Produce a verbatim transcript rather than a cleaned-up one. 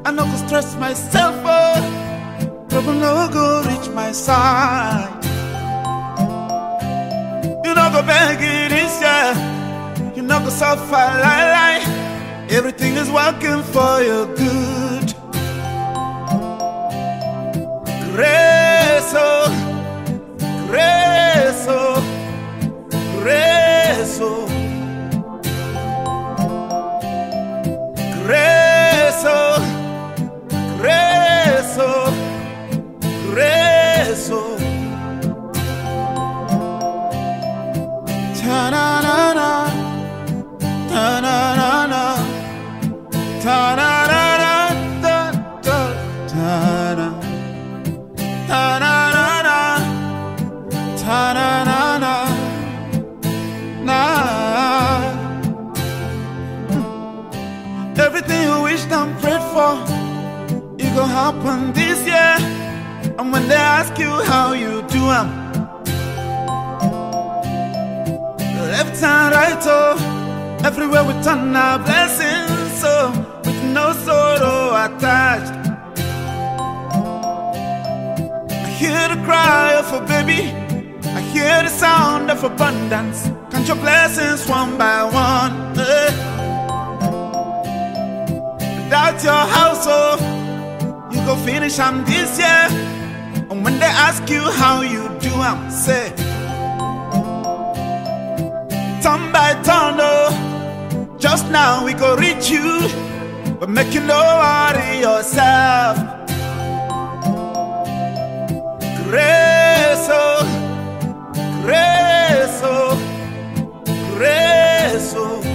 I no go stress myself, oh. Trouble no go reach my side. You no go beg it this year. You no go suffer, lie, lie. Everything is working for your good. Grace, oh, grace, oh, grace, oh, grace, oh, grace, oh, grace, oh. Ta-na-na-na, ta-na-na-na, ta-na-na-na, ta-ta-ta-na. Ta-na-na-na, ta-na-na-na, nah. Everything you wished and prayed for, it gon' happen this year. And when they ask you how you do 'em, left and right, oh, everywhere we turn our blessings, so with no sorrow attached. I hear the cry of a baby, I hear the sound of abundance. Count your blessings one by one, eh. Without your household, you go finish on this year. And when they ask you how you do, I'm say turn by turn, oh. Just now we go reach you, but make you no worry yourself. Grace, oh, grace, oh, grace, oh.